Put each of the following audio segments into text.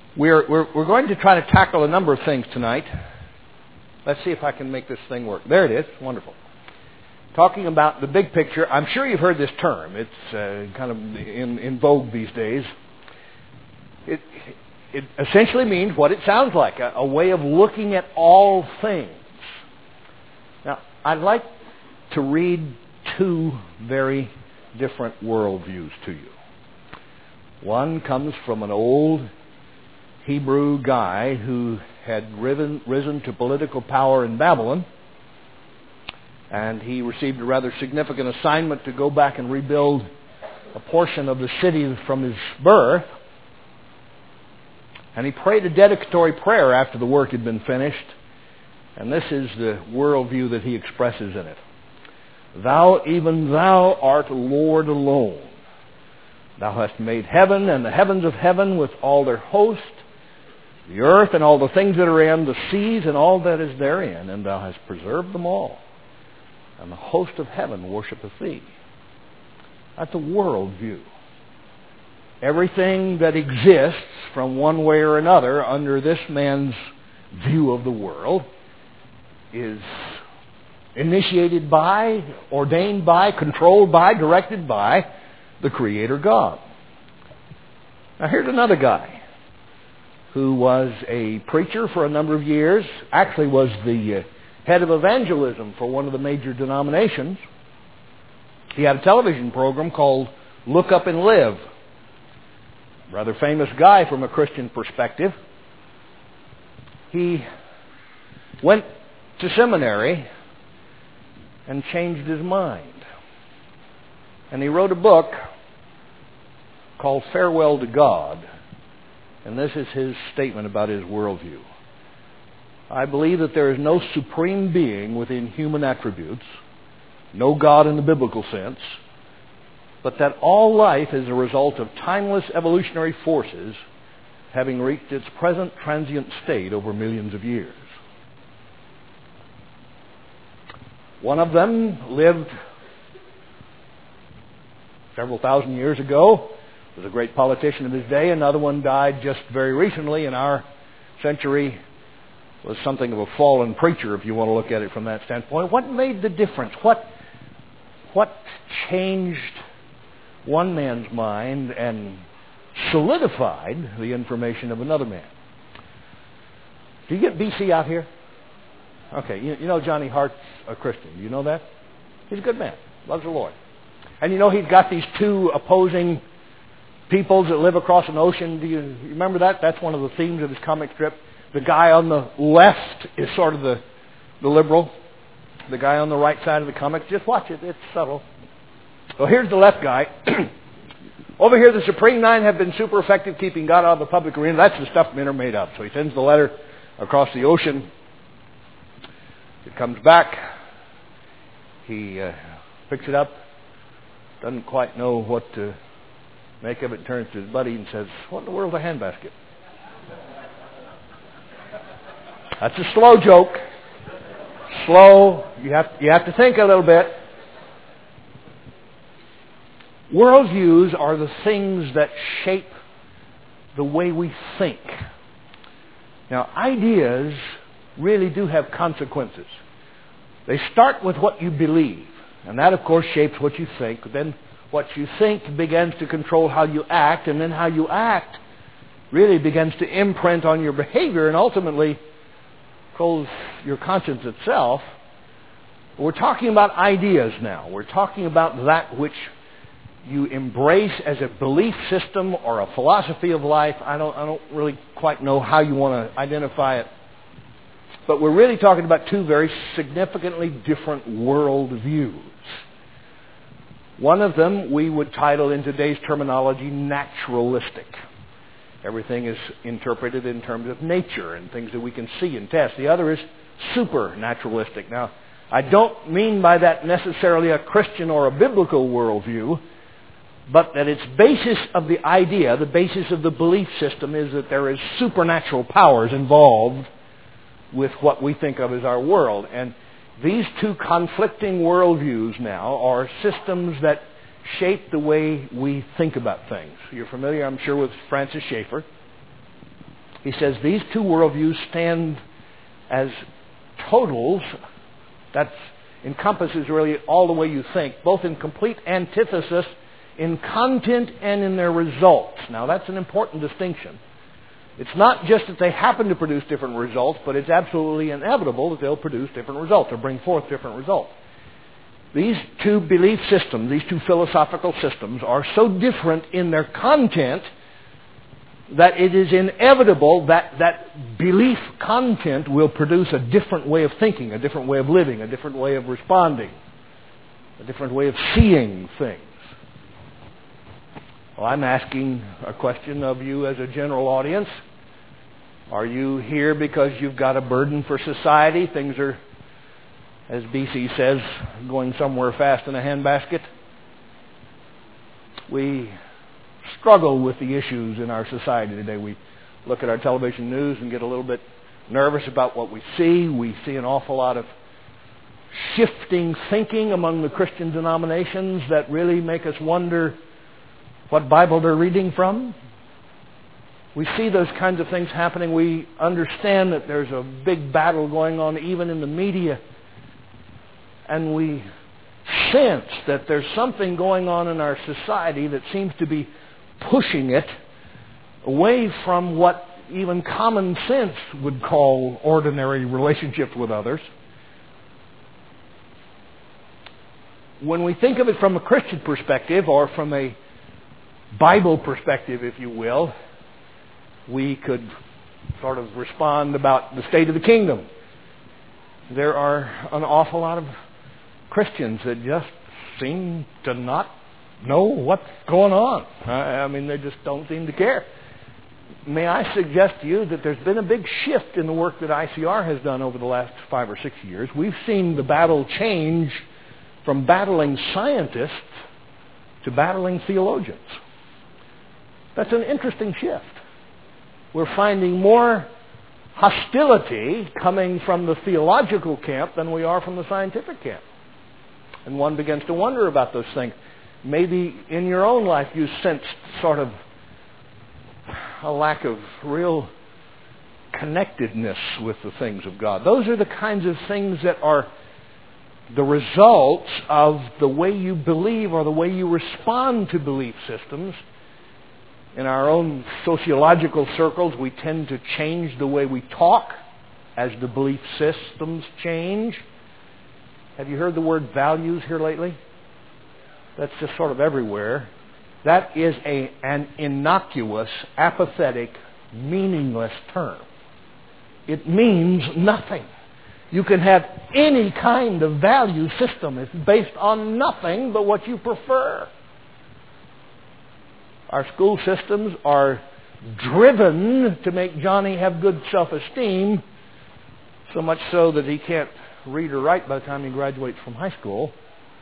We're going to try to tackle a number of things tonight. Let's see if I can make this thing work. There it is. Wonderful. Talking about the big picture. I'm sure you've heard this term. It's kind of in vogue these days. It essentially means what it sounds like, a way of looking at all things. Now, I'd like to read two very different worldviews to you. One comes from an old Hebrew guy who had risen to political power in Babylon, and he received a rather significant assignment to go back and rebuild a portion of the city from his birth. And he prayed a dedicatory prayer after the work had been finished, and this is the worldview that he expresses in it. Thou, even thou, art Lord alone. Thou hast made heaven and the heavens of heaven with all their host, the earth and all the things that are in, the seas and all that is therein, and thou hast preserved them all. And the host of heaven worshipeth thee. That's a worldview. Everything that exists from one way or another under this man's view of the world is initiated by, ordained by, controlled by, directed by the Creator God. Now here's another guy who was a preacher for a number of years, actually was the head of evangelism for one of the major denominations. He had a television program called Look Up and Live. Rather famous guy from a Christian perspective. He went to seminary and changed his mind. And he wrote a book called Farewell to God. And this is his statement about his worldview. I believe that there is no supreme being within human attributes, no God in the biblical sense, but that all life is a result of timeless evolutionary forces having reached its present transient state over millions of years. One of them lived several thousand years ago, was a great politician of his day. Another one died just very recently in our century, was something of a fallen preacher, if you want to look at it from that standpoint. What made the difference? What changed one man's mind and solidified the information of another man? Do you get BC out here? Okay, you know Johnny Hart's a Christian. Do you know that? He's a good man. Loves the Lord. And you know he's got these two opposing peoples that live across an ocean. Do you remember that? That's one of the themes of his comic strip. The guy on the left is sort of the liberal. The guy on the right side of the comic, just watch it. It's subtle. Well, here's the left guy. Over here, the Supreme Nine have been super effective keeping God out of the public arena. That's the stuff men are made of. So he sends the letter across the ocean. It comes back. He picks it up. Doesn't quite know what to make of it. Turns to his buddy and says, "What in the world's a handbasket?" That's a slow joke. Slow. You have to think a little bit. Worldviews are the things that shape the way we think. Now, ideas really do have consequences. They start with what you believe, and that, of course, shapes what you think. Then what you think begins to control how you act, and then how you act really begins to imprint on your behavior and ultimately controls your conscience itself. We're talking about ideas now. We're talking about that which you embrace as a belief system or a philosophy of life. I don't really quite know how you want to identify it. But we're really talking about two very significantly different worldviews. One of them we would title in today's terminology naturalistic. Everything is interpreted in terms of nature and things that we can see and test. The other is supernaturalistic. Now, I don't mean by that necessarily a Christian or a biblical worldview, but that its basis of the idea, the basis of the belief system, is that there is supernatural powers involved with what we think of as our world. And these two conflicting worldviews now are systems that shape the way we think about things. You're familiar, I'm sure, with Francis Schaeffer. He says these two worldviews stand as totals. That encompasses really all the way you think, both in complete antithesis in content and in their results. Now that's an important distinction. It's not just that they happen to produce different results, but it's absolutely inevitable that they'll produce different results or bring forth different results. These two belief systems, these two philosophical systems, are so different in their content that it is inevitable that that belief content will produce a different way of thinking, a different way of living, a different way of responding, a different way of seeing things. Well, I'm asking a question of you as a general audience. Are you here because you've got a burden for society? Things are, as BC says, going somewhere fast in a handbasket. We struggle with the issues in our society today. We look at our television news and get a little bit nervous about what we see. We see an awful lot of shifting thinking among the Christian denominations that really make us wonder what Bible they're reading from. We see those kinds of things happening. We understand that there's a big battle going on even in the media. And we sense that there's something going on in our society that seems to be pushing it away from what even common sense would call ordinary relationships with others. When we think of it from a Christian perspective, or from a Bible perspective, if you will, we could sort of respond about the state of the kingdom. There are an awful lot of Christians that just seem to not know what's going on. I mean, they just don't seem to care. May I suggest to you that there's been a big shift in the work that ICR has done over the last 5 or 6 years. We've seen the battle change from battling scientists to battling theologians. That's an interesting shift. We're finding more hostility coming from the theological camp than we are from the scientific camp. And one begins to wonder about those things. Maybe in your own life you sensed sort of a lack of real connectedness with the things of God. Those are the kinds of things that are the results of the way you believe or the way you respond to belief systems. In our own sociological circles, we tend to change the way we talk as the belief systems change. Have you heard the word values here lately? That's just sort of everywhere. That is an innocuous, apathetic, meaningless term. It means nothing. You can have any kind of value system. It's based on nothing but what you prefer. Our school systems are driven to make Johnny have good self-esteem, so much so that he can't read or write by the time he graduates from high school.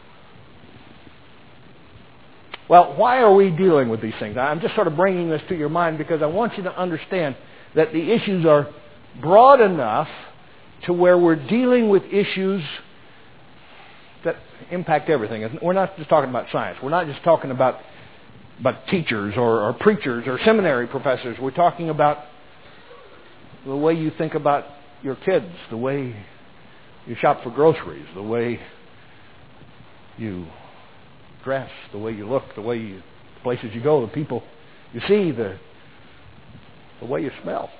Well, why are we dealing with these things? I'm just sort of bringing this to your mind because I want you to understand that the issues are broad enough to where we're dealing with issues that impact everything. We're not just talking about science. We're not just talking about teachers or preachers or seminary professors. We're talking about the way you think about your kids, the way you shop for groceries, the way you dress, the way you look, the places you go, the people you see, the way you smell.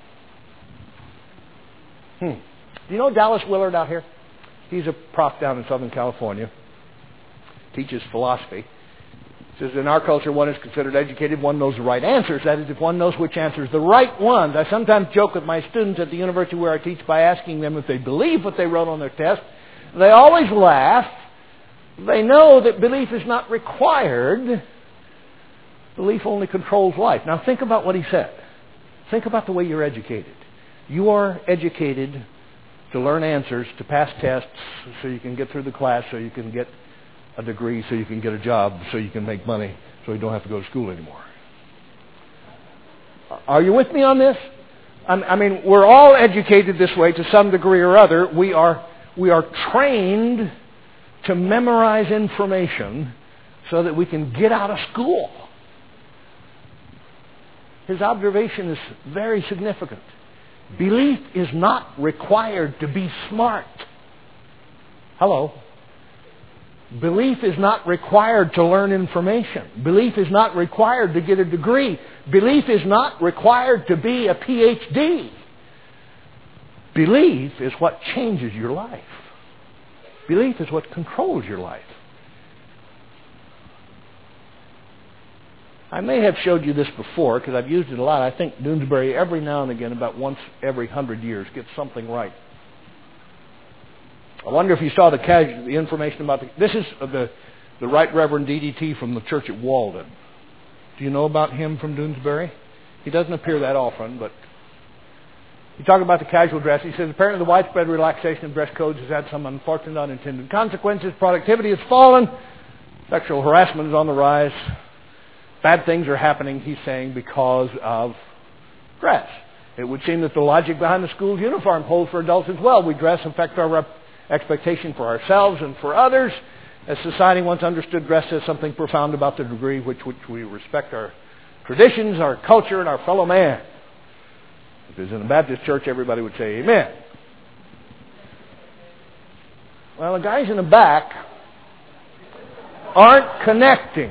Do you know Dallas Willard out here? He's a prof down in Southern California. Teaches philosophy. Says in our culture, one is considered educated, one knows the right answers. That is, if one knows which answer is the right one. I sometimes joke with my students at the university where I teach by asking them if they believe what they wrote on their test. They always laugh. They know that belief is not required. Belief only controls life. Now think about what he said. Think about the way you're educated. You are educated to learn answers, to pass tests, so you can get through the class, so you can get a degree, so you can get a job, so you can make money, so you don't have to go to school anymore. Are you with me on this? I mean, we're all educated this way to some degree or other. We are trained to memorize information so that we can get out of school. his observation is very significant. Belief is not required to be smart. Hello. Belief is not required to learn information. Belief is not required to get a degree. Belief is not required to be a PhD. Belief is what changes your life. Belief is what controls your life. I may have showed you this before because I've used it a lot. I think Doonesbury every now and again, about once every 100 years, gets something right. I wonder if you saw the information about this is the Right Reverend D.D.T. from the church at Walden. Do you know about him from Doonesbury? He doesn't appear that often, but he talked about the casual dress. He says, apparently the widespread relaxation of dress codes has had some unfortunate unintended consequences. Productivity has fallen. Sexual harassment is on the rise. Bad things are happening, he's saying, because of dress. It would seem that the logic behind the school's uniform holds for adults as well. We dress affect our expectation for ourselves and for others. As society once understood, dress says something profound about the degree which we respect our traditions, our culture, and our fellow man. If it was in a Baptist church, everybody would say amen. Well, the guys in the back aren't connecting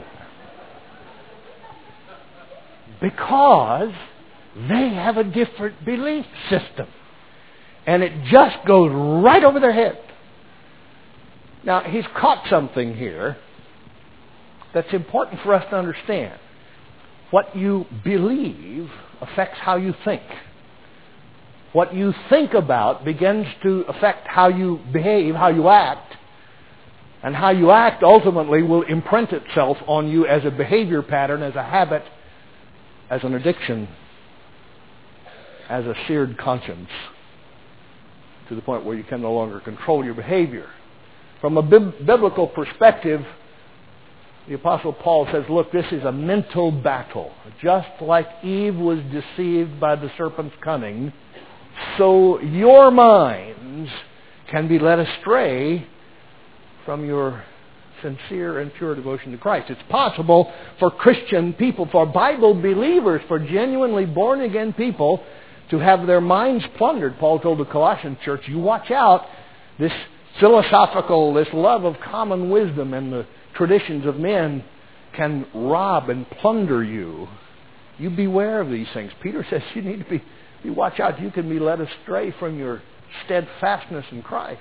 because they have a different belief system. And it just goes right over their head. Now, he's caught something here that's important for us to understand. What you believe affects how you think. What you think about begins to affect how you behave, how you act. And how you act ultimately will imprint itself on you as a behavior pattern, as a habit, as an addiction, as a seared conscience, to the point where you can no longer control your behavior. From a biblical perspective, the Apostle Paul says, look, this is a mental battle. Just like Eve was deceived by the serpent's cunning, so your minds can be led astray from your sincere and pure devotion to Christ. It's possible for Christian people, for Bible believers, for genuinely born-again people to have their minds plundered. Paul told the Colossian church, you watch out. This philosophical, this love of common wisdom and the traditions of men can rob and plunder you. You beware of these things. Peter says you need to you watch out. You can be led astray from your steadfastness in Christ.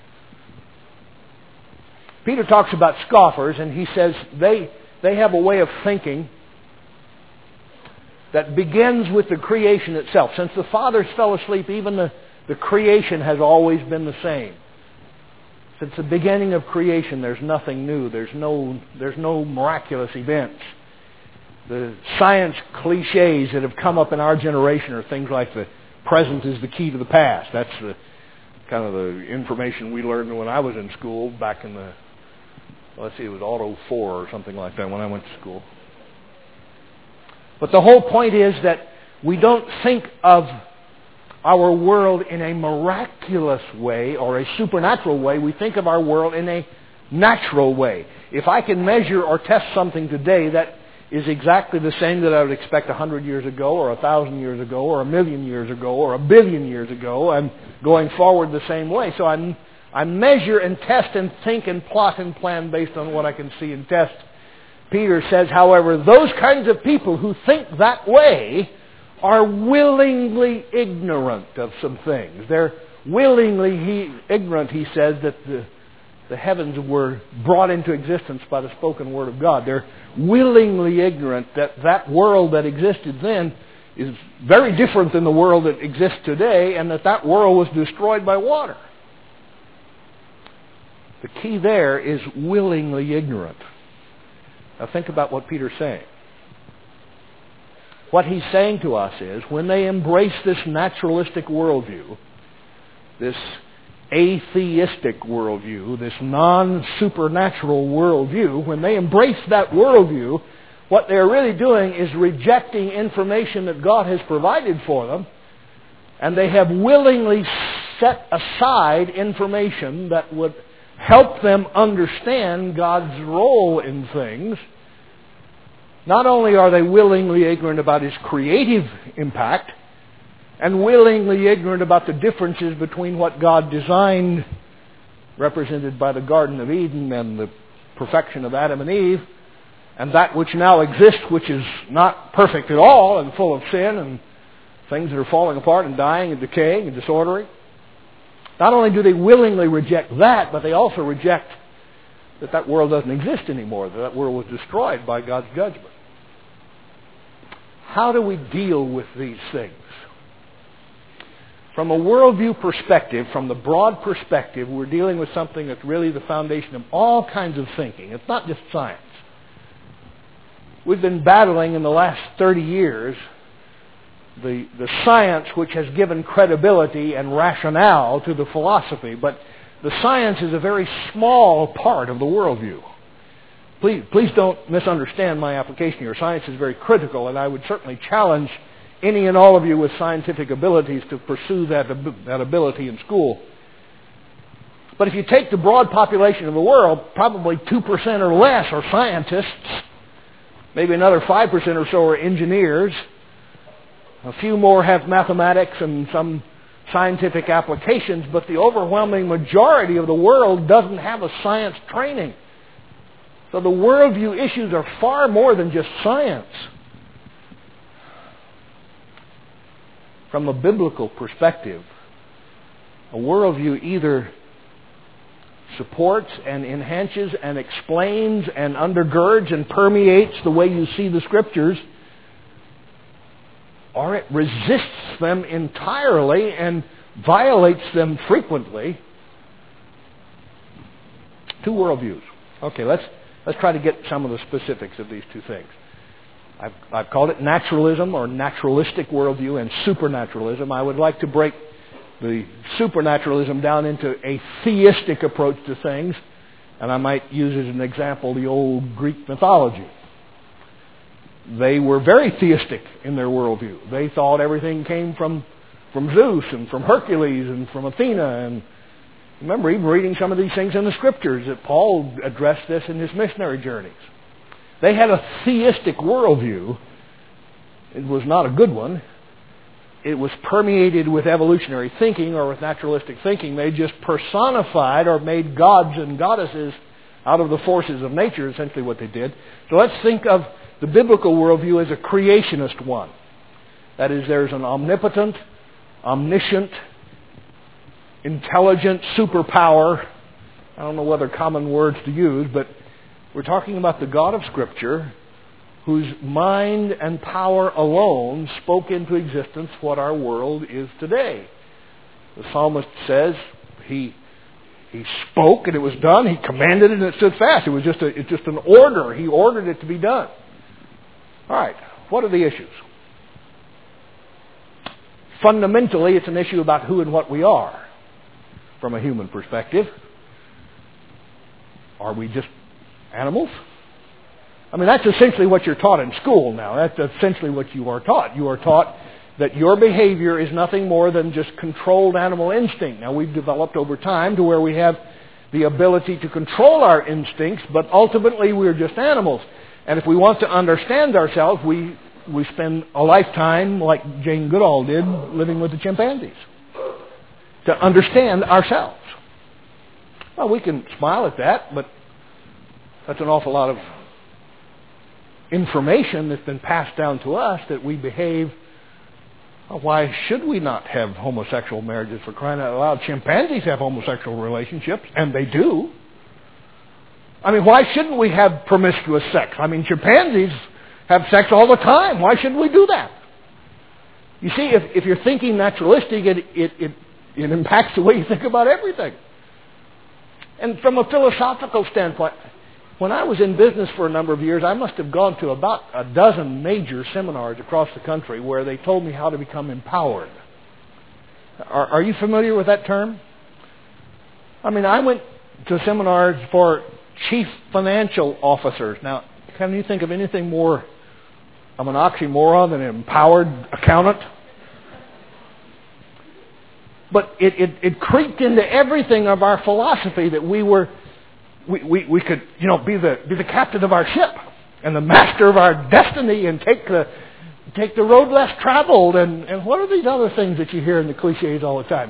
Peter talks about scoffers, and he says they have a way of thinking that begins with the creation itself. Since the fathers fell asleep, even the creation has always been the same. Since the beginning of creation, there's nothing new. There's no miraculous events. The science cliches that have come up in our generation are things like the present is the key to the past. That's the kind of the information we learned when I was in school back in the, it was Auto 4 or something like that when I went to school. But the whole point is that we don't think of our world in a miraculous way or a supernatural way. We think of our world in a natural way. If I can measure or test something today that is exactly the same that I would expect 100 years ago or 1,000 years ago or 1,000,000 years ago or 1,000,000,000 years ago, I'm going forward the same way. So I measure and test and think and plot and plan based on what I can see and test. Peter says, however, those kinds of people who think that way are willingly ignorant of some things. They're willingly ignorant, he says, that the heavens were brought into existence by the spoken word of God. They're willingly ignorant that world that existed then is very different than the world that exists today, and that world was destroyed by water. The key there is willingly ignorant. Now think about what Peter's saying. What he's saying to us is, when they embrace this naturalistic worldview, this atheistic worldview, this non-supernatural worldview, when they embrace that worldview, what they're really doing is rejecting information that God has provided for them, and they have willingly set aside information that would help them understand God's role in things, Not only are they willingly ignorant about His creative impact, and willingly ignorant about the differences between what God designed, represented by the Garden of Eden and the perfection of Adam and Eve, and that which now exists, which is not perfect at all and full of sin and things that are falling apart and dying and decaying and disordering. Not only do they willingly reject that, but they also reject that world doesn't exist anymore, that world was destroyed by God's judgment. How do we deal with these things? From a worldview perspective, from the broad perspective, we're dealing with something that's really the foundation of all kinds of thinking. It's not just science. We've been battling in the last 30 years the science which has given credibility and rationale to the philosophy, but the science is a very small part of the worldview. Please don't misunderstand my application here. Science is very critical, and I would certainly challenge any and all of you with scientific abilities to pursue that ability in school. But if you take the broad population of the world, probably 2% or less are scientists. Maybe another 5% or so are engineers. A few more have mathematics and some scientific applications, but the overwhelming majority of the world doesn't have a science training. So the worldview issues are far more than just science. From a biblical perspective, a worldview either supports and enhances and explains and undergirds and permeates the way you see the Scriptures, or it resists them entirely and violates them frequently. Two worldviews. Okay, let's try to get some of the specifics of these two things. I've called it naturalism or naturalistic worldview and supernaturalism. I would like to break the supernaturalism down into a theistic approach to things, and I might use as an example the old Greek mythology. They were very theistic in their worldview. They thought everything came from Zeus and from Hercules and from Athena. And remember, even reading some of these things in the Scriptures, that Paul addressed this in his missionary journeys. They had a theistic worldview. It was not a good one. It was permeated with evolutionary thinking or with naturalistic thinking. They just personified or made gods and goddesses out of the forces of nature, essentially what they did. So let's think of the biblical worldview as a creationist one. That is, there's an omnipotent, omniscient, intelligent superpower. I don't know whether common words to use, but we're talking about the God of Scripture, whose mind and power alone spoke into existence what our world is today. The psalmist says he spoke and it was done. He commanded it and it stood fast. It's just an order. He ordered it to be done. All right, what are the issues? Fundamentally, it's an issue about who and what we are from a human perspective. Are we just animals? I mean, that's essentially what you're taught in school now. That's essentially what you are taught. You are taught that your behavior is nothing more than just controlled animal instinct. Now, we've developed over time to where we have the ability to control our instincts, but ultimately we're just animals. And if we want to understand ourselves, we spend a lifetime, like Jane Goodall did, living with the chimpanzees to understand ourselves. Well, we can smile at that, but that's an awful lot of information that's been passed down to us that we behave. Why should we not have homosexual marriages, for crying out loud? Chimpanzees have homosexual relationships, and they do. I mean, why shouldn't we have promiscuous sex? I mean, chimpanzees have sex all the time. Why shouldn't we do that? You see, if you're thinking naturalistic, it impacts the way you think about everything. And from a philosophical standpoint, when I was in business for a number of years, I must have gone to about a dozen major seminars across the country where they told me how to become empowered. Are you familiar with that term? I mean, I went to seminars for chief financial officers. Now, can you think of anything more of an oxymoron than an empowered accountant? But it creeped into everything of our philosophy that we could, be the captain of our ship. and the master of our destiny and take the road less traveled and what are these other things that you hear in the cliches all the time?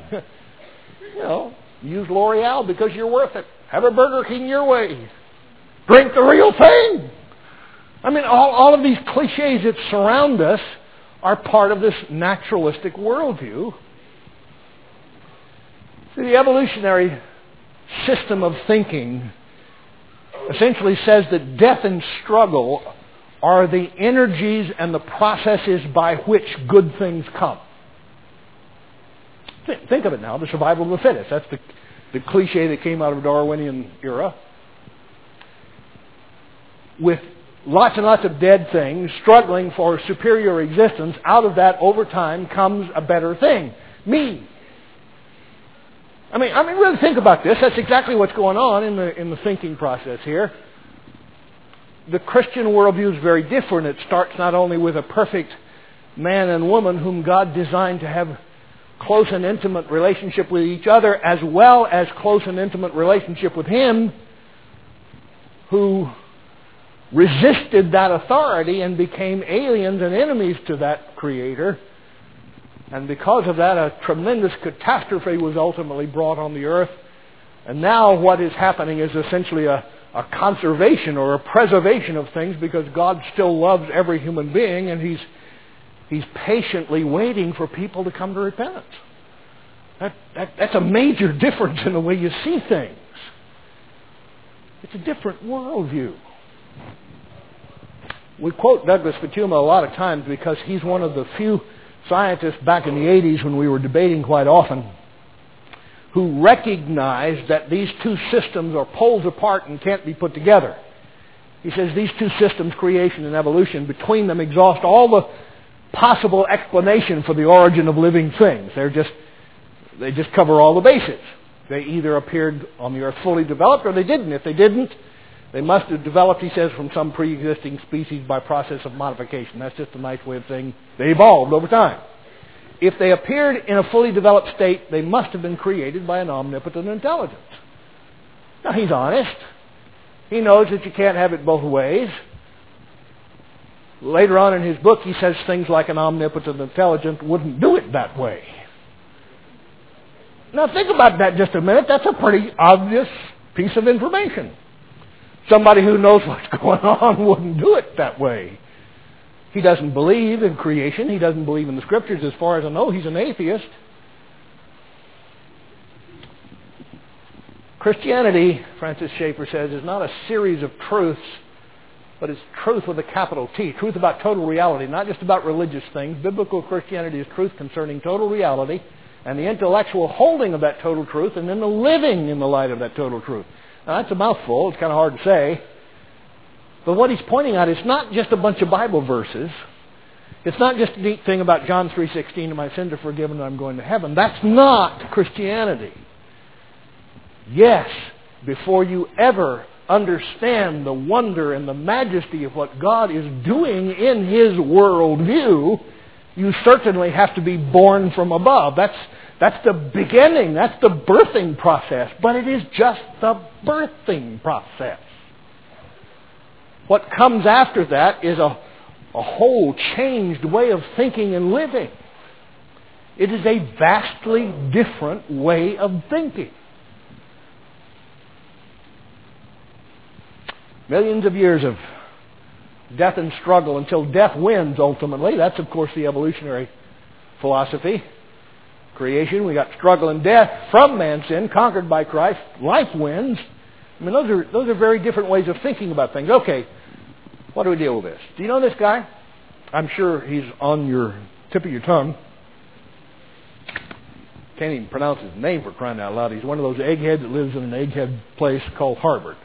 Use L'Oreal because you're worth it. Have a Burger King your way. Drink the real thing. I mean, all of these cliches that surround us are part of this naturalistic worldview. See, the evolutionary system of thinking essentially says that death and struggle are the energies and the processes by which good things come. Think of it now, the survival of the fittest. That's the cliche that came out of the Darwinian era. With lots and lots of dead things struggling for superior existence, out of that, over time, comes a better thing. Me. I mean, really think about this. That's exactly what's going on in the thinking process here. The Christian worldview is very different. It starts not only with a perfect man and woman whom God designed to have close and intimate relationship with each other, as well as close and intimate relationship with Him, who resisted that authority and became aliens and enemies to that Creator. And because of that, a tremendous catastrophe was ultimately brought on the earth. And now what is happening is essentially a conservation or a preservation of things, because God still loves every human being, and He's patiently waiting for people to come to repentance. That's a major difference in the way you see things. It's a different worldview. We quote Douglas Ftuma a lot of times because he's one of the few scientists back in the 80s, when we were debating quite often, who recognized that these two systems are poles apart and can't be put together. He says these two systems, creation and evolution, between them exhaust all the possible explanation for the origin of living things. They just cover all the bases. They either appeared on the earth fully developed or they didn't. If they didn't, they must have developed, he says, from some pre-existing species by process of modification. That's just a nice way of saying they evolved over time. If they appeared in a fully developed state, they must have been created by an omnipotent intelligence. Now, he's honest. He knows that you can't have it both ways. Later on in his book, he says things like an omnipotent intelligence wouldn't do it that way. Now, think about that just a minute. That's a pretty obvious piece of information. Somebody who knows what's going on wouldn't do it that way. He doesn't believe in creation. He doesn't believe in the Scriptures. As far as I know, he's an atheist. Christianity, Francis Schaeffer says, is not a series of truths, but it's truth with a capital T. Truth about total reality, not just about religious things. Biblical Christianity is truth concerning total reality and the intellectual holding of that total truth, and then the living in the light of that total truth. Now, that's a mouthful. It's kind of hard to say. But what he's pointing out is not just a bunch of Bible verses. It's not just a neat thing about John 3:16, my sins are forgiven and I'm going to heaven. That's not Christianity. Yes, before you ever understand the wonder and the majesty of what God is doing in His worldview, you certainly have to be born from above. That's the beginning. That's the birthing process. But it is just the birthing process. What comes after that is a whole changed way of thinking and living. It is a vastly different way of thinking. Millions of years of death and struggle until death wins ultimately. That's, of course, the evolutionary philosophy. Creation, we got struggle and death from man's sin, conquered by Christ. Life wins. I mean, those are very different ways of thinking about things. Okay, what do we deal with this? Do you know this guy? I'm sure he's on your tip of your tongue. Can't even pronounce his name, for crying out loud. He's one of those eggheads that lives in an egghead place called Harvard.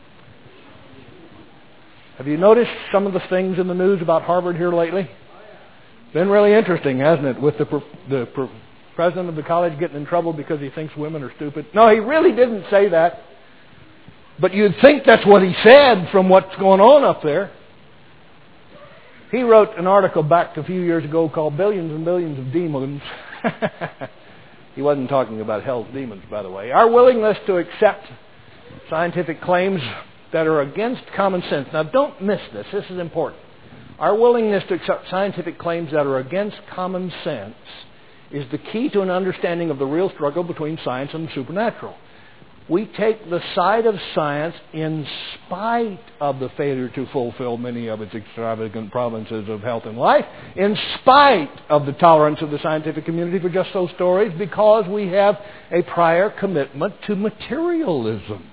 Have you noticed some of the things in the news about Harvard here lately? Been really interesting, hasn't it? With the president of the college getting in trouble because he thinks women are stupid. No, he really didn't say that. But you'd think that's what he said from what's going on up there. He wrote an article back a few years ago called Billions and Billions of Demons. He wasn't talking about hell's demons, by the way. Our willingness to accept scientific claims that are against common sense. Now, don't miss this. This is important. Our willingness to accept scientific claims that are against common sense is the key to an understanding of the real struggle between science and the supernatural. We take the side of science in spite of the failure to fulfill many of its extravagant promises of health and life, in spite of the tolerance of the scientific community for just those stories, because we have a prior commitment to materialism.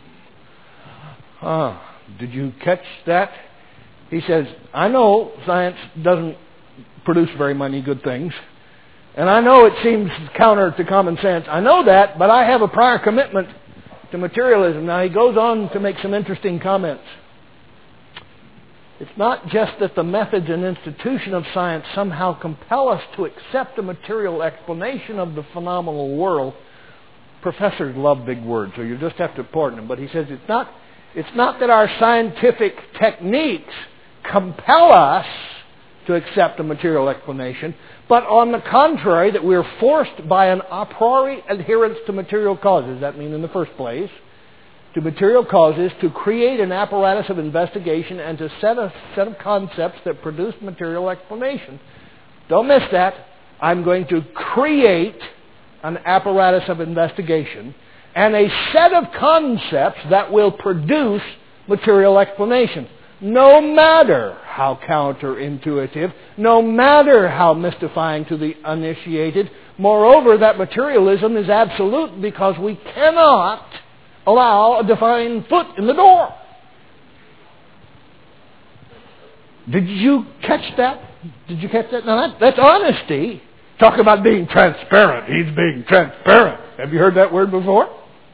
Did you catch that? He says, I know science doesn't produce very many good things, and I know it seems counter to common sense. I know that, but I have a prior commitment to materialism. Now, he goes on to make some interesting comments. It's not just that the methods and institution of science somehow compel us to accept a material explanation of the phenomenal world. Professors love big words, so you just have to pardon them. But he says it's not that our scientific techniques compel us to accept a material explanation, but on the contrary, that we're forced by an a priori adherence to material causes. That means, in the first place, to material causes, to create an apparatus of investigation and to set a set of concepts that produce material explanation. Don't miss that. I'm going to create an apparatus of investigation and a set of concepts that will produce material explanation. No matter how counterintuitive, no matter how mystifying to the uninitiated. Moreover, that materialism is absolute because we cannot allow a divine foot in the door. Did you catch that? Did you catch that? Now, that's honesty. Talk about being transparent. He's being transparent. Have you heard that word before?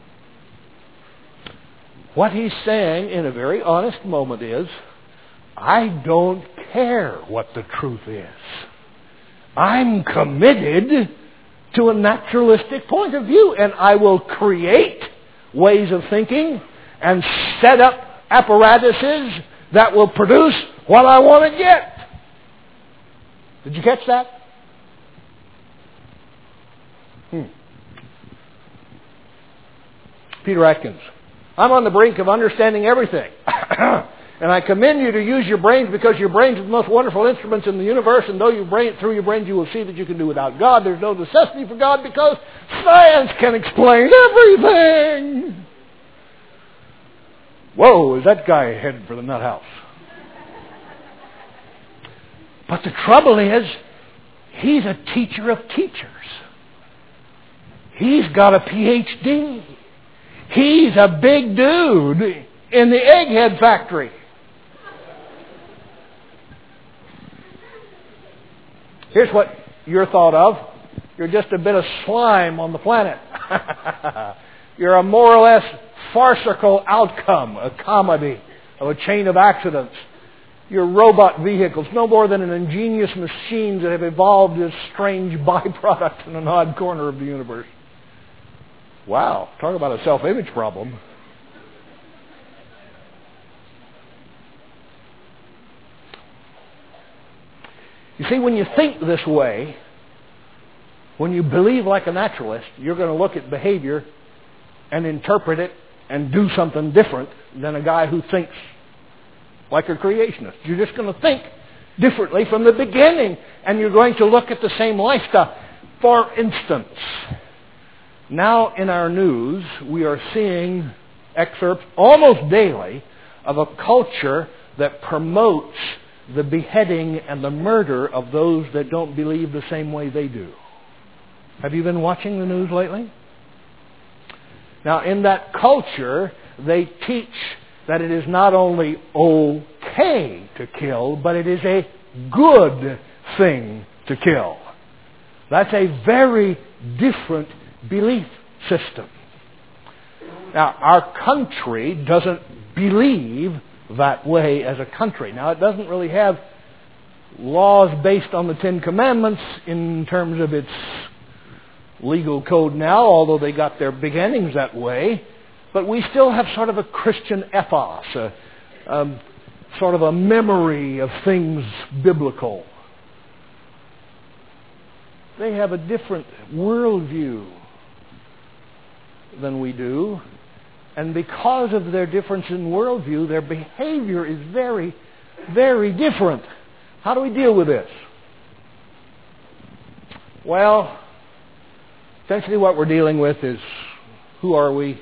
What he's saying in a very honest moment is, I don't care what the truth is. I'm committed to a naturalistic point of view, and I will create ways of thinking and set up apparatuses that will produce what I want to get. Did you catch that? Peter Atkins. I'm on the brink of understanding everything. And I commend you to use your brains, because your brains are the most wonderful instruments in the universe, and through your brains you will see that you can do without God. There's no necessity for God because science can explain everything. Whoa, is that guy headed for the nut house? But the trouble is, he's a teacher of teachers. He's got a PhD. He's a big dude in the egghead factory. Here's what you're thought of. You're just a bit of slime on the planet. You're a more or less farcical outcome, a comedy of a chain of accidents. You're robot vehicles, no more than an ingenious machines that have evolved as strange byproducts in an odd corner of the universe. Wow, talk about a self-image problem. You see, when you think this way, when you believe like a naturalist, you're going to look at behavior and interpret it and do something different than a guy who thinks like a creationist. You're just going to think differently from the beginning, and you're going to look at the same lifestyle. For instance, now in our news, we are seeing excerpts almost daily of a culture that promotes the beheading and the murder of those that don't believe the same way they do. Have you been watching the news lately? Now, in that culture, they teach that it is not only okay to kill, but it is a good thing to kill. That's a very different belief system. Now, our country doesn't believe that way as a country. Now, it doesn't really have laws based on the Ten Commandments in terms of its legal code now, although they got their beginnings that way. But we still have sort of a Christian ethos, sort of a memory of things biblical. They have a different worldview than we do. And because of their difference in worldview, their behavior is very, very different. How do we deal with this? Well, essentially what we're dealing with is, who are we?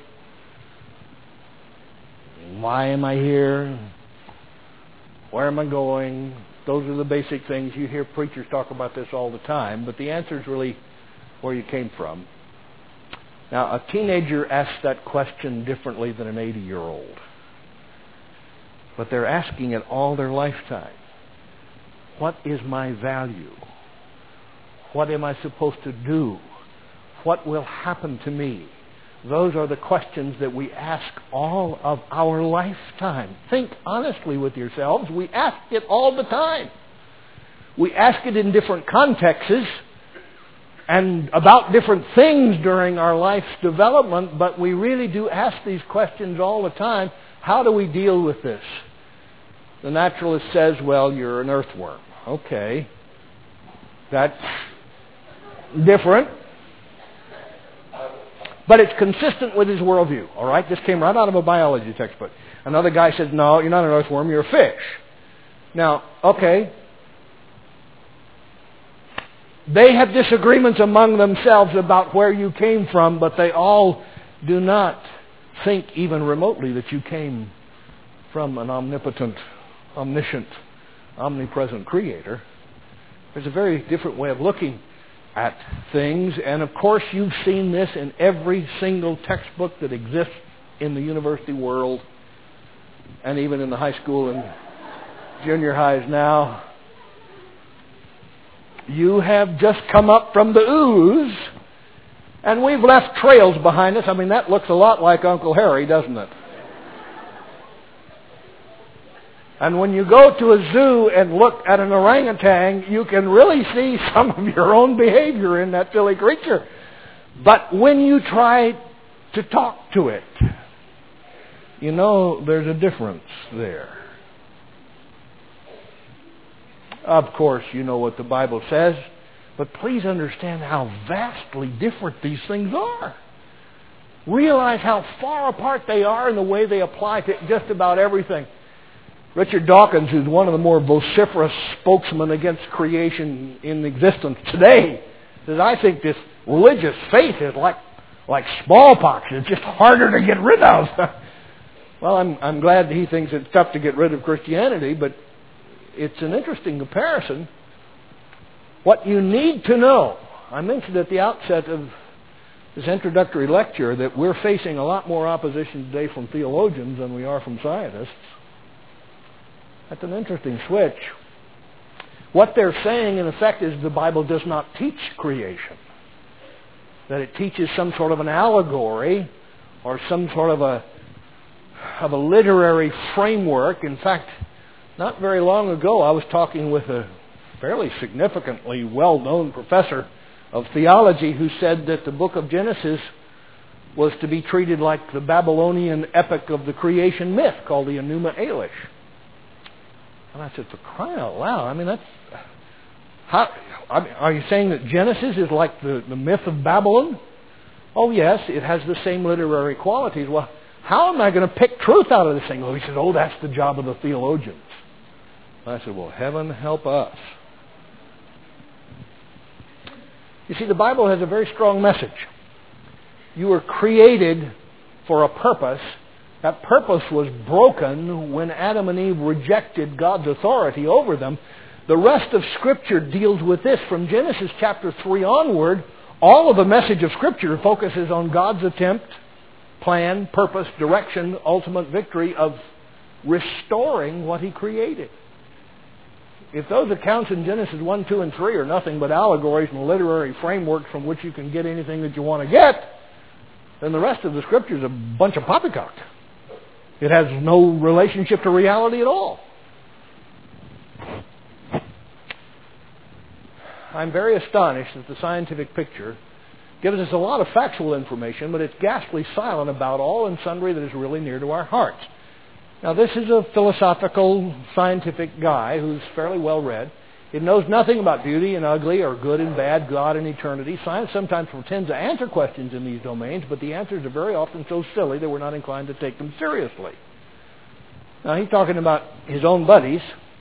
Why am I here? Where am I going? Those are the basic things. You hear preachers talk about this all the time, but the answer is really where you came from. Now, a teenager asks that question differently than an 80-year-old. But they're asking it all their lifetime. What is my value? What am I supposed to do? What will happen to me? Those are the questions that we ask all of our lifetime. Think honestly with yourselves. We ask it all the time. We ask it in different contexts and about different things during our life's development, but we really do ask these questions all the time. How do we deal with this? The naturalist says, well, you're an earthworm. Okay. That's different. But it's consistent with his worldview. All right? This came right out of a biology textbook. Another guy says, no, you're not an earthworm, you're a fish. Now, okay. They have disagreements among themselves about where you came from, but they all do not think even remotely that you came from an omnipotent, omniscient, omnipresent Creator. There's a very different way of looking at things, and of course you've seen this in every single textbook that exists in the university world, and even in the high school and junior highs now. You have just come up from the ooze, and we've left trails behind us. I mean, that looks a lot like Uncle Harry, doesn't it? And when you go to a zoo and look at an orangutan, you can really see some of your own behavior in that silly creature. But when you try to talk to it, you know there's a difference there. Of course, you know what the Bible says, but please understand how vastly different these things are. Realize how far apart they are in the way they apply to just about everything. Richard Dawkins, who's one of the more vociferous spokesmen against creation in existence today, says, I think this religious faith is like smallpox. It's just harder to get rid of. Well, I'm glad that he thinks it's tough to get rid of Christianity, but it's an interesting comparison. What you need to know, I mentioned at the outset of this introductory lecture that we're facing a lot more opposition today from theologians than we are from scientists. That's an interesting switch. What they're saying, in effect, is the Bible does not teach creation. That it teaches some sort of an allegory or some sort of a literary framework. In fact, not very long ago, I was talking with a fairly significantly well-known professor of theology who said that the book of Genesis was to be treated like the Babylonian epic of the creation myth called the Enuma Elish. And I said, for crying out loud, I mean, that's... are you saying that Genesis is like the myth of Babylon? Oh, yes, it has the same literary qualities. Well, how am I going to pick truth out of this thing? Well, he said, that's the job of the theologians. And I said, well, heaven help us. You see, the Bible has a very strong message. You were created for a purpose. That purpose was broken when Adam and Eve rejected God's authority over them. The rest of Scripture deals with this. From Genesis chapter 3 onward, all of the message of Scripture focuses on God's attempt, plan, purpose, direction, ultimate victory of restoring what He created. If those accounts in Genesis 1, 2, and 3 are nothing but allegories and literary frameworks from which you can get anything that you want to get, then the rest of the Scripture is a bunch of poppycock. It has no relationship to reality at all. I'm very astonished that the scientific picture gives us a lot of factual information, but it's ghastly silent about all and sundry that is really near to our hearts. Now, this is a philosophical, scientific guy who's fairly well read. It knows nothing about beauty and ugly or good and bad, God and eternity. Science sometimes pretends to answer questions in these domains, but the answers are very often so silly that we're not inclined to take them seriously. Now, he's talking about his own buddies.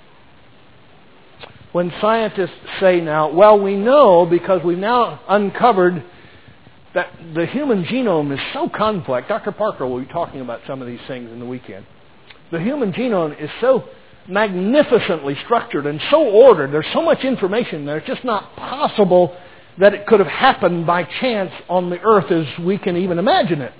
When scientists say now, well, we know because we've now uncovered that the human genome is so complex. Dr. Parker will be talking about some of these things in the weekend. The human genome is so magnificently structured and so ordered. There's so much information there. It's just not possible that it could have happened by chance on the earth as we can even imagine it.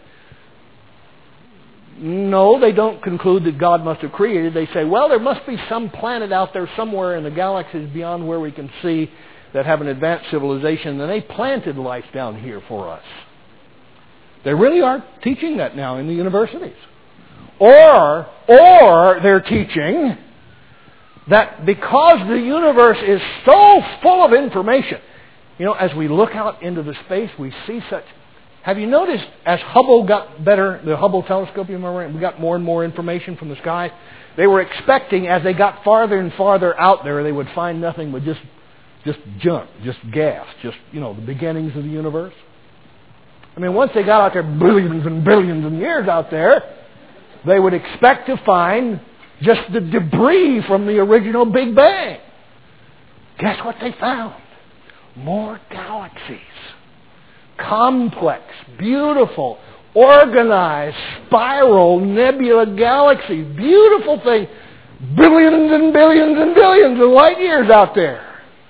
No, they don't conclude that God must have created. They say, well, there must be some planet out there somewhere in the galaxies beyond where we can see that have an advanced civilization, and they planted life down here for us. They really are teaching that now in the universities. Or they're teaching that because the universe is so full of information, as we look out into the space, we see such... Have you noticed as Hubble got better, the Hubble telescope, you remember, we got more and more information from the sky? They were expecting as they got farther and farther out there, they would find nothing but just junk, just gas, the beginnings of the universe. I mean, once they got out there billions and billions of years out there, they would expect to find just the debris from the original Big Bang. Guess what they found? More galaxies. Complex, beautiful, organized, spiral, nebula galaxies. Beautiful thing. Billions and billions and billions of light years out there.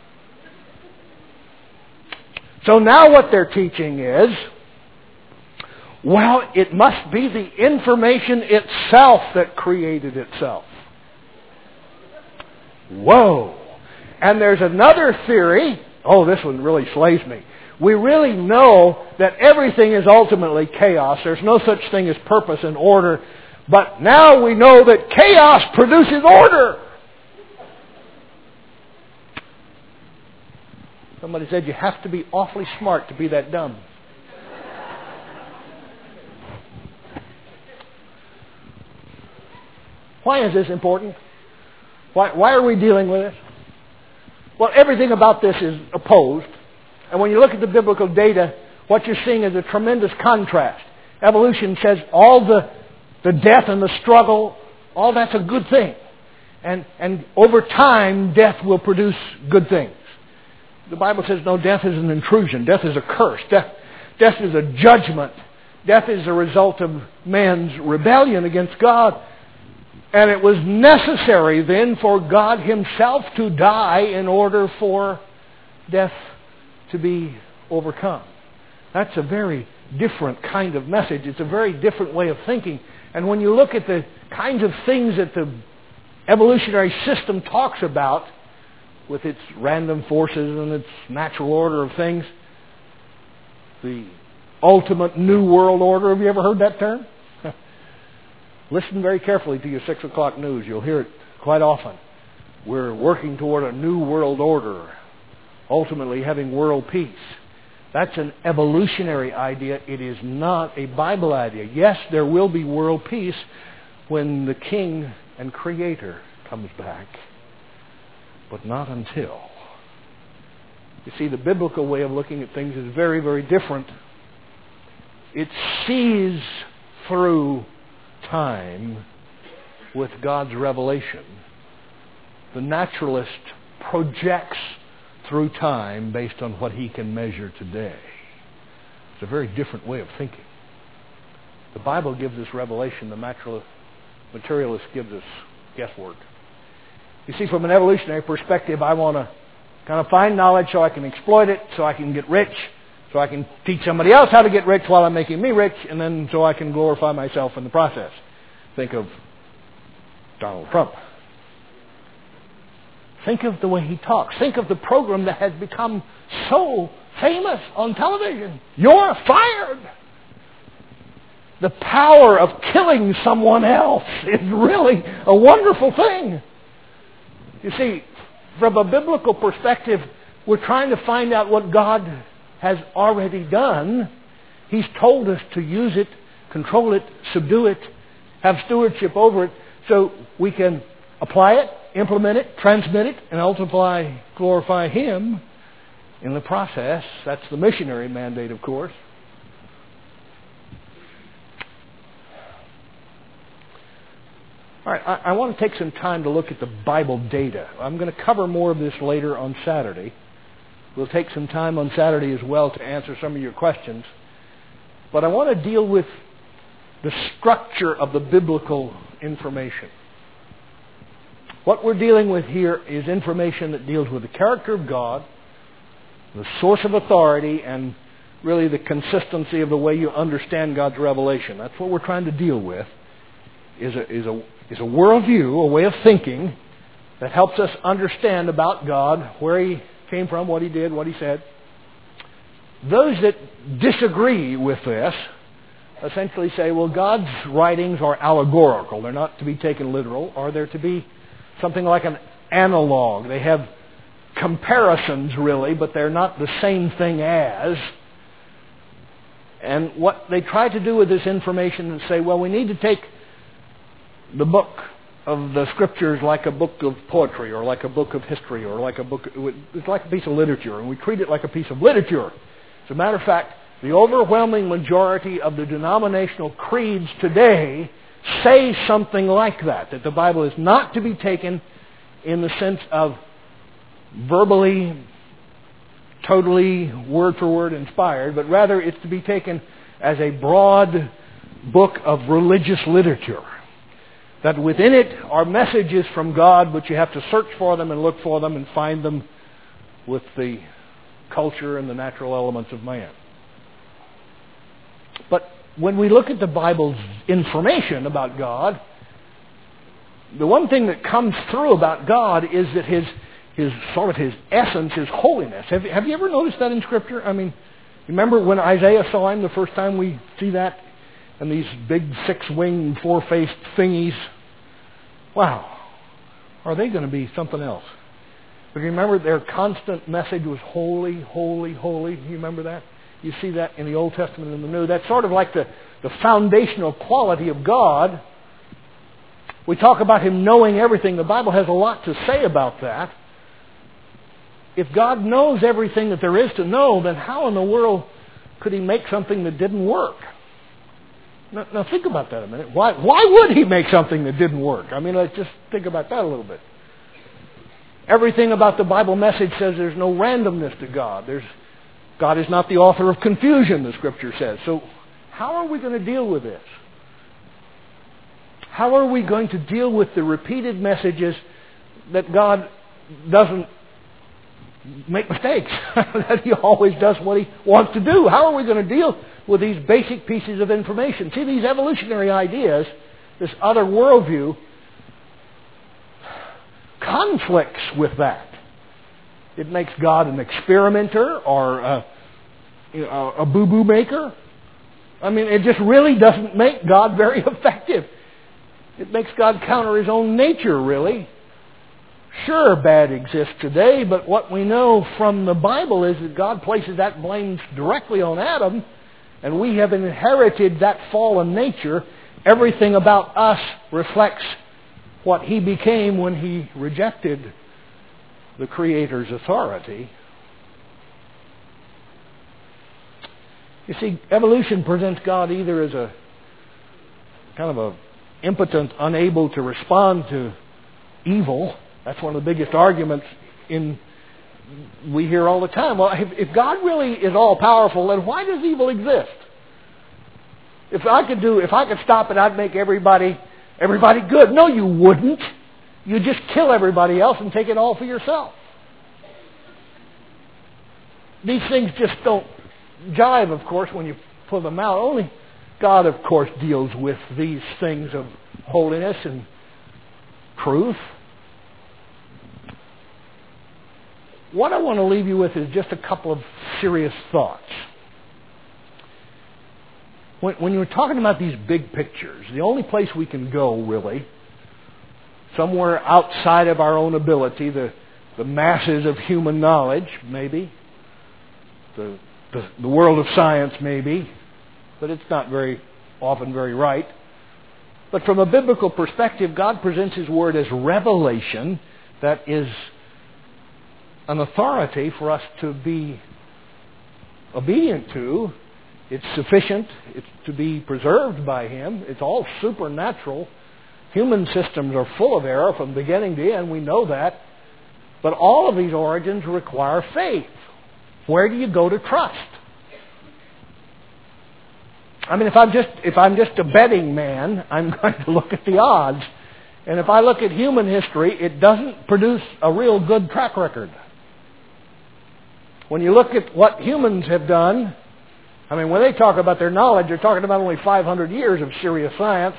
So now what they're teaching is, well, it must be the information itself that created itself. Whoa! And there's another theory. Oh, this one really slays me. We really know that everything is ultimately chaos. There's no such thing as purpose and order. But now we know that chaos produces order. Somebody said you have to be awfully smart to be that dumb. Why is this important? Why are we dealing with it? Well, everything about this is opposed. And when you look at the biblical data, what you're seeing is a tremendous contrast. Evolution says all the death and the struggle, all that's a good thing. And over time, death will produce good things. The Bible says, no, death is an intrusion. Death is a curse. Death is a judgment. Death is a result of man's rebellion against God. And it was necessary then for God Himself to die in order for death to be overcome. That's a very different kind of message. It's a very different way of thinking. And when you look at the kinds of things that the evolutionary system talks about, with its random forces and its natural order of things, the ultimate new world order, have you ever heard that term? Listen very carefully to your 6 o'clock news. You'll hear it quite often. We're working toward a new world order, ultimately having world peace. That's an evolutionary idea. It is not a Bible idea. Yes, there will be world peace when the King and Creator comes back, but not until. You see, the biblical way of looking at things is very, very different. It sees through time with God's revelation. The naturalist projects through time based on what he can measure today. It's a very different way of thinking. The Bible gives us revelation. The materialist gives us guesswork. You see, from an evolutionary perspective, I want to kind of find knowledge so I can exploit it, so I can get rich, so I can teach somebody else how to get rich while I'm making me rich, and then so I can glorify myself in the process. Think of Donald Trump. Think of the way he talks. Think of the program that has become so famous on television. You're fired. The power of killing someone else is really a wonderful thing. You see, from a biblical perspective, we're trying to find out what God has already done. He's told us to use it, control it, subdue it, have stewardship over it, so we can apply it implement it, transmit it, and ultimately glorify Him in the process. That's the missionary mandate, of course. All right, I want to take some time to look at the Bible data. I'm going to cover more of this later on Saturday. We'll take some time on Saturday as well to answer some of your questions. But I want to deal with the structure of the biblical information. What we're dealing with here is information that deals with the character of God, the source of authority, and really the consistency of the way you understand God's revelation. That's what we're trying to deal with, is a worldview, a way of thinking that helps us understand about God, where He came from, what He did, what He said. Those that disagree with this essentially say, well, God's writings are allegorical. They're not to be taken literal, or they're to be something like an analog. They have comparisons, really, but they're not the same thing as. And what they try to do with this information is say, well, we need to take the book of the Scriptures like a book of poetry, or like a book of history, or like a book. It's like a piece of literature, and we treat it like a piece of literature. As a matter of fact, the overwhelming majority of the denominational creeds today say something like that the Bible is not to be taken in the sense of verbally, totally, word for word inspired, but rather it's to be taken as a broad book of religious literature. That within it are messages from God, but you have to search for them and look for them and find them with the culture and the natural elements of man. But when we look at the Bible's information about God, the one thing that comes through about God is that His essence, His holiness. Have you ever noticed that in Scripture? I mean, remember when Isaiah saw Him the first time we see that? And these big six-winged, four-faced thingies. Wow. Are they going to be something else? But remember their constant message was holy, holy, holy. You remember that? You see that in the Old Testament and the New. That's sort of like the foundational quality of God. We talk about Him knowing everything. The Bible has a lot to say about that. If God knows everything that there is to know, then how in the world could He make something that didn't work? Now think about that a minute. Why would He make something that didn't work? I mean, let's just think about that a little bit. Everything about the Bible message says there's no randomness to God. God is not the author of confusion, the Scripture says. So how are we going to deal with this? How are we going to deal with the repeated messages that God doesn't make mistakes? That He always does what He wants to do? How are we going to deal with these basic pieces of information? See, these evolutionary ideas, this other worldview, conflicts with that. It makes God an experimenter or a boo-boo maker. I mean, it just really doesn't make God very effective. It makes God counter His own nature, really. Sure, bad exists today, but what we know from the Bible is that God places that blame directly on Adam, and we have inherited that fallen nature. Everything about us reflects what He became when He rejected the Creator's authority. You see, evolution presents God either as a kind of a impotent, unable to respond to evil. That's one of the biggest arguments we hear all the time. Well, if God really is all powerful, then why does evil exist? If I could stop it, I'd make everybody good. No, you wouldn't. You just kill everybody else and take it all for yourself. These things just don't jive, of course, when you pull them out. Only God, of course, deals with these things of holiness and truth. What I want to leave you with is just a couple of serious thoughts. When you're talking about these big pictures, the only place we can go, really, somewhere outside of our own ability, the masses of human knowledge, maybe, the world of science, maybe, but it's not very often very right. But from a biblical perspective, God presents His Word as revelation that is an authority for us to be obedient to. It's sufficient. It's to be preserved by Him. It's all supernatural. Human systems are full of error from beginning to end. We know that. But all of these origins require faith. Where do you go to trust? I mean, if I'm just a betting man, I'm going to look at the odds. And if I look at human history, it doesn't produce a real good track record. When you look at what humans have done, I mean, when they talk about their knowledge, they're talking about only 500 years of serious science.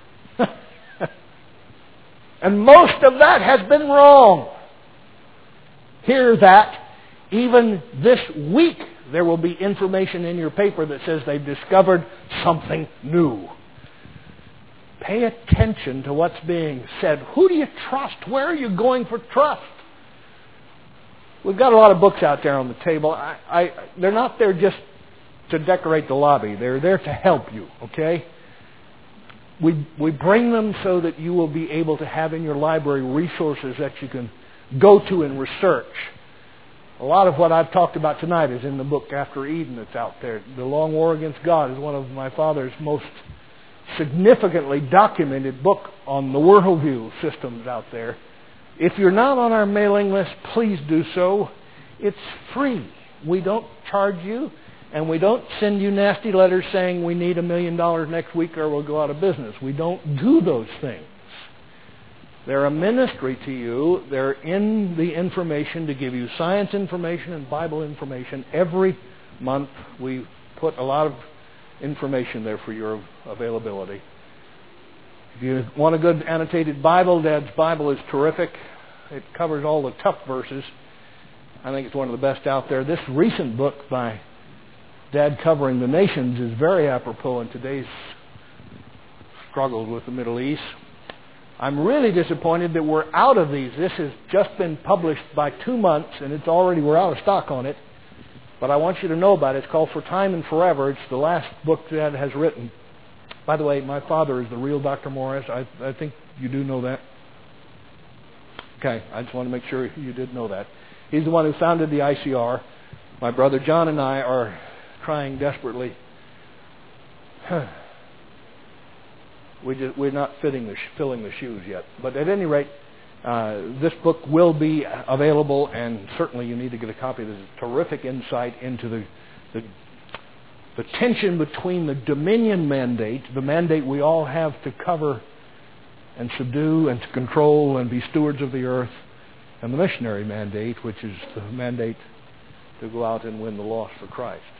And most of that has been wrong. Hear that. Even this week, there will be information in your paper that says they've discovered something new. Pay attention to what's being said. Who do you trust? Where are you going for trust? We've got a lot of books out there on the table. They're not there just to decorate the lobby. They're there to help you, okay? We bring them so that you will be able to have in your library resources that you can go to and research. A lot of what I've talked about tonight is in the book After Eden that's out there. The Long War Against God is one of my father's most significantly documented book on the worldview systems out there. If you're not on our mailing list, please do so. It's free. We don't charge you, and we don't send you nasty letters saying we need $1 million next week or we'll go out of business. We don't do those things. They're a ministry to you. They're in the information to give you science information and Bible information. Every month we put a lot of information there for your availability. If you want a good annotated Bible, Dad's Bible is terrific. It covers all the tough verses. I think it's one of the best out there. This recent book by Dad covering the nations is very apropos in today's struggles with the Middle East. I'm really disappointed that we're out of these. This has just been published by 2 months, and we're out of stock on it. But I want you to know about it. It's called For Time and Forever. It's the last book Dad has written. By the way, my father is the real Dr. Morris. I think you do know that. Okay, I just want to make sure you did know that. He's the one who founded the ICR. My brother John and I are trying desperately. We're not filling the shoes yet. But at any rate, this book will be available, and certainly you need to get a copy. There's a terrific insight into the tension between the dominion mandate, the mandate we all have to cover and subdue and to control and be stewards of the earth, and the missionary mandate, which is the mandate to go out and win the lost for Christ.